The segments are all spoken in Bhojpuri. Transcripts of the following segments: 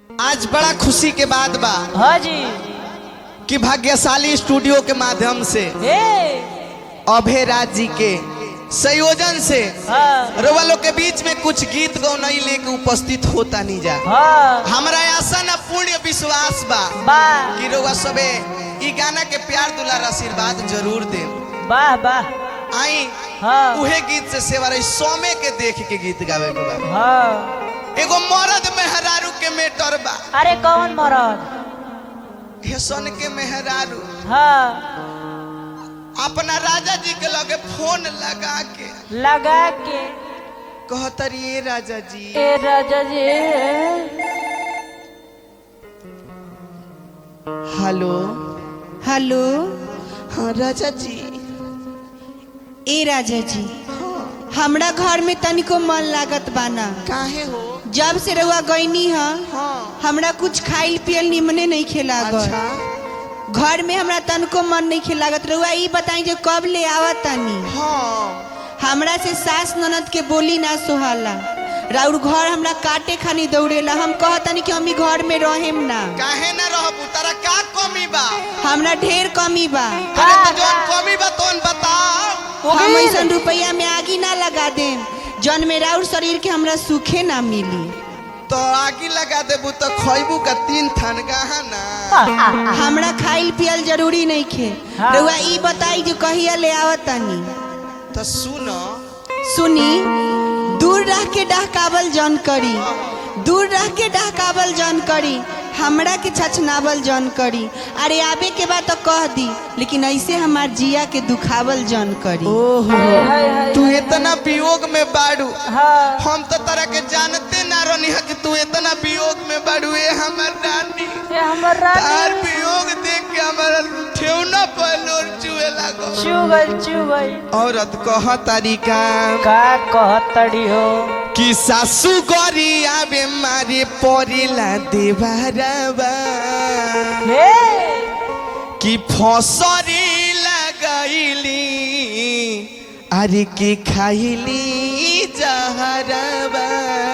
आज बड़ा खुशी के बात बा। हाँ जी। कि भाग्यशाली स्टूडियो के माध्यम से अभय राज जी के संयोजन से रोवालों के बीच में कुछ गीत गौनई लेके उपस्थित होता नहीं जा। हमारा आशा न पूर्ण विश्वास बा कि रोवा सबे ई गाना के प्यार दुलार आशीर्वाद जरूर दे। वाह वाह। आई उहे गीत से सेवारे सोमे के देख के गीत गावे के बा। एगो मर्द मेहरारू के मेटर बा। अरे कौन मर्द? सन के मेहरारू अपना राजा जी के लगे फोन लगा के कहतरी ए राजा जी हेलो हेलो। हाँ राजा जी। ए राजा जी हमरा घर में तनिको मन लागत बाना। काहे हो? जब से रहुआ गईनी हमरा कुछ खाइल पियल निमने नहीं खेला। अच्छा। घर में हमरा तनिको मन नहीं खेलागत। रहुआ ई बताई जो कब ले आवत तनी। हमरा से सास ननद के बोली ना सोहाला। राउर घर हमरा काटे खानी दौड़ेला। हम कहतनी कि हम घर में रहेम ना। काहे ना रहबू? तारा का कमी बा? हमरा ढेर कमी बा। अरे तो जोन कमी बा तोन बताओ। हम ऐसन रुपया में आगी ना लगा देम जौन में राउर शरीर के हमरा सूखे ना मिली। तो आगी लगा देबू तो खइबू का 3 थान गहना। हमरा खाइल पियल जरूरी नहीं खे। रउआ ई बताई जो कहिया ले आवत तनी। तो सुनो सुनी। दूर रह के डहकावल जौन करी। दूर रह के डहकावल जौन करी। हमरा के छछनावल जौन करी। अरे आवे के बाद तो कह दी लेकिन ऐसे हमार जिया के दुखावल जौन करी। तू इतना वियोग में बाड़ू। हम तो तरह के जानते ना रहनी है कि तू इतना वियोग में बाड़ू। ए हमर रानी तार वियोग देख के हमारा ठेवना पलोर चुए लागो। चुगल औरत कह तरीका का कहतड़ी हो कि सासू गरी आवे मारे परिला देवारवा कि फसरी लगाईली अरे के खाइली जहरवा।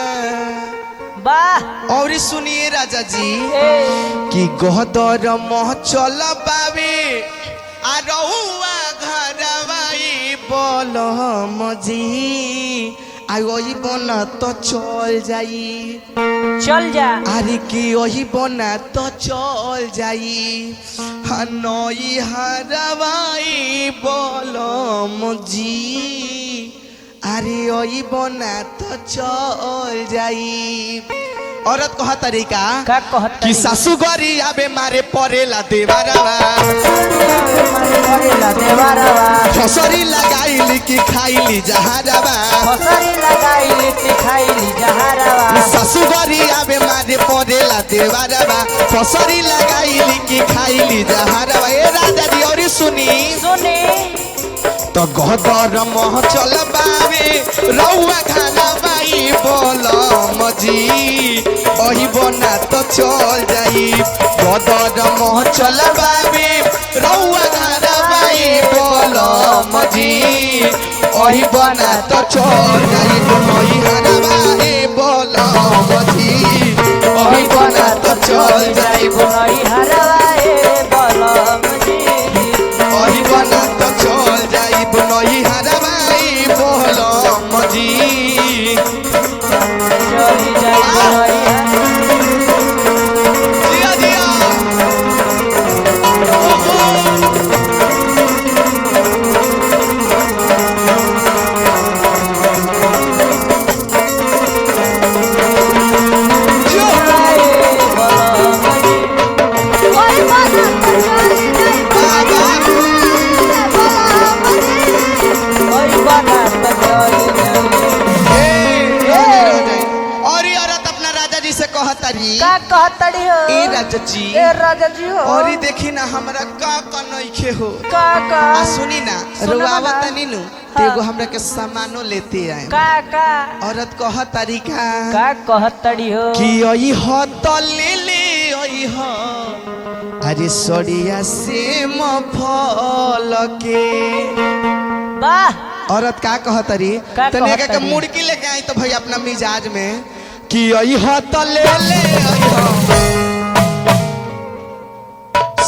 वाह। और सुनिए राजा जी कि गहदर मोह चल पावे आ रहुआ घरवाई बोल मजी आई बना तो चल जाई। चल जा। अरे की वही बना तो चल जाई। हनई हरवाई बोलो मुझी अरे वही बना तो चल जाई। औरत कहा तरीका का कहतड़ी कि सासू गरी आबे मारे परेला देवारवा फसरी लगाईली कि खाईली जहरवा। सासू गरी आबे मारे परेला देवारवा फसरी लगाईली कि खाईली जहरवा। ए राजा जी और सुनी तो गदर मोह चल बावे रउआ खाना बाई बोल मजी ओही बना तो चल जाई। गदर मोह चल बावे रउआ खाना बाई बोल मजी ओही बना तो चल जाई। ओही हरवा ए बोल मजी ओही बना तो चल जाई। ओही हरवा ए बोल मजी ओही बना तो चल जाई। बनई हरवाई बोल मजी चली जाई। जिया जिया का कहतड़ी हो ए राजा जी हो और देखी ना हमरा का नइखे हो का आ सुनी ना रुआवत नीनु तेगो हमरा के सामानो लेते आए का औरत कह तरीका का कहतड़ी हो कि ओई हो तो ले ओई हो अरे सड़िया से मफल के। वाह। औरत का कहतरी तने के मुड़की लेके आई तो भाई अपना मिजाज में कि आई हो तो ले आई हो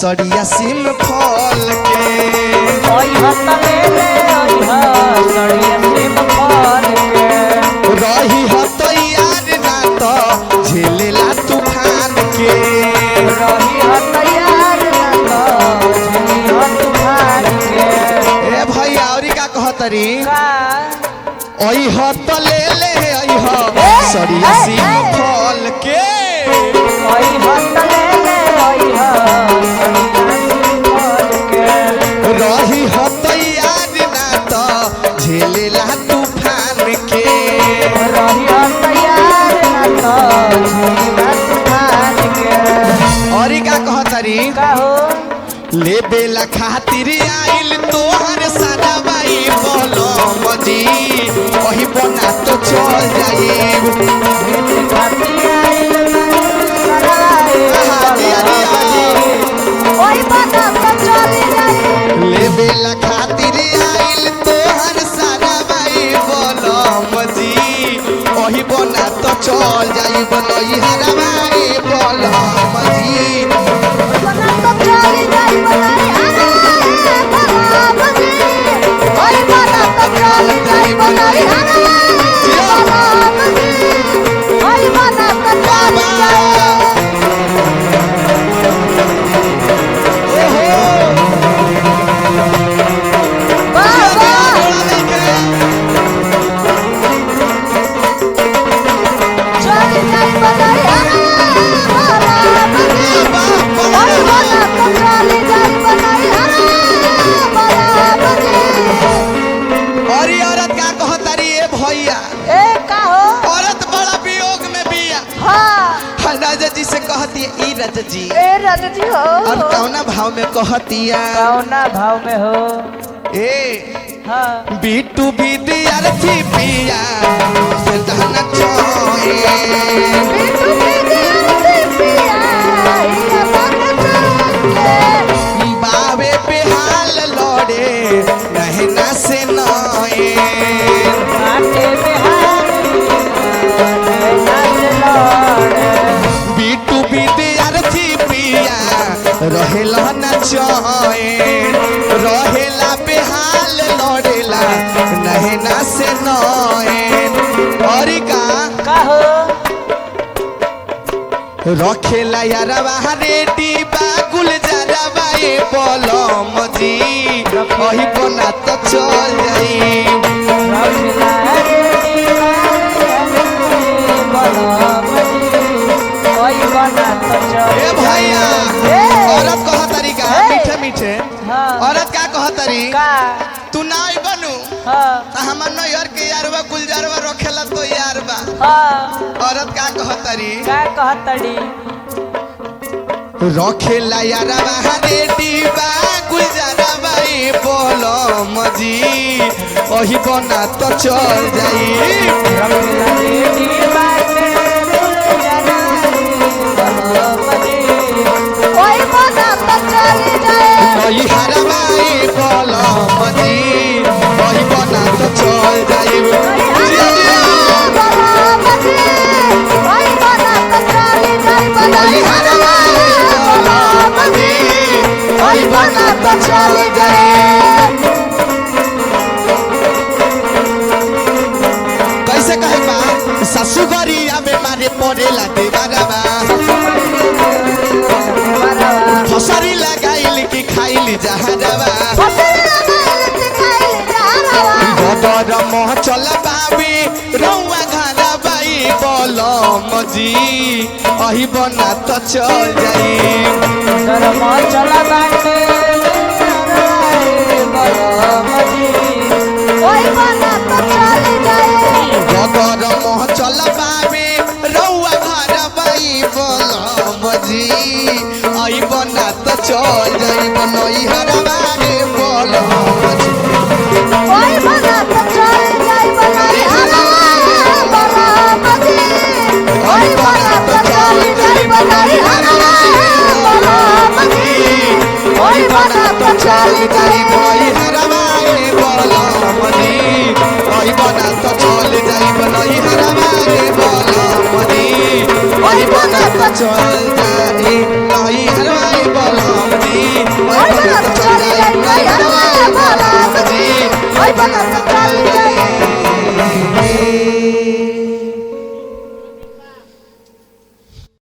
सड़िया सिम फल के ओई हतले ले ओई ह सड़िया सिम फल के रही हो तो यार ना तो झेलेला तूफान के रही ह तैयार ना तो झेली ह तूफान के ए भैया औरी का कहतरी का ओई हो तो ले ओई हो सड़िया सिम फल के ओई हतले ले ओई ह सड़िया सिम फल के रही हो तो यार ना तो झेलेला तूफान के रही ह तैयार ना तो झेली ह तूफान के औरी का कहतरी का हो ले बेला खातिर आइल तोहर सादा बाई बोलो मजी वही बना तो चल जाइब ले बेला खातिर आइल तोहर सादा बाई बोलो मजी वही बना तो चल जाइब नई हरवाई बोलो मजी और ये औरत का कहतारी ए भैया औरत बड़ा वियोग में बिया हाँ राजा जी से कहती है ई राजा जी और कौना भाव में कहतिया कौना भाव में हो ए हाँ बीटू विद्यार्थी पिया से दहना चोए बावे पे हाल लड़े रहना से नए बाटे बिहारी नाच लड़े बीटू विद्यार्थी पिया रहेला न चोए रहेला पे हाल लड़ेला रहना से नए और का हो रखेला यारवा रेडी बागुल जरवा ए बोलो मजी वही बना तो चल जाई ए भैया औरत कह तरीका मीठे मीठे हाँ। औरत का कह तरी का तू ना आई बनू हाँ हमर नैहर के यारवा गुलजारवा रखेला तो यार बा हाँ औरत का कह तरी का कहतड़ी रखेला यारवा रेडी बागुल जरवा ए बोलो मजी वही बना तो चल जाई वही हरवाई बोलो मजी वही बना तो चल जाई वही हरवाई बोलो मजी वही बना तो चल जाई कैसे कहे बा ससुगरिया में मारे पड़ेला देवरवा फसरी लगाइल की खाइल जहरवा गोबर मोह चल बाबी रौआ घरा बाई बोलो मजी अही बना तो चल जाई चला बाटे गोबर मोह चल बाबी रौआ घरा बाई बोलो मजी अही बना तो चल जाई बनई हरवा रे बोलो मजी चल जाई बनई हरवा रे बोलो मजी अही बना तो चल जाई बनई हरवा रे बोलो मजी अही बना तो चल जाई बनई हरवा